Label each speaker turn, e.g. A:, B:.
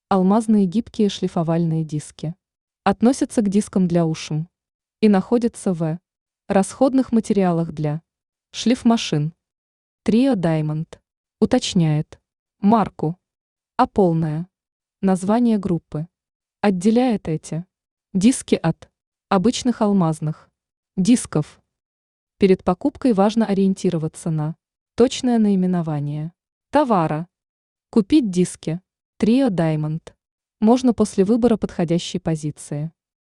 A: Алмазные гибкие шлифовальные диски. Относятся к дискам для ушим и находятся в расходных материалах для шлифмашин. Trio Diamond уточняет марку, а полное название группы. Отделяет эти диски от обычных алмазных дисков. Перед покупкой важно ориентироваться на точное наименование товара. Купить диски Trio Diamond можно после выбора подходящей позиции.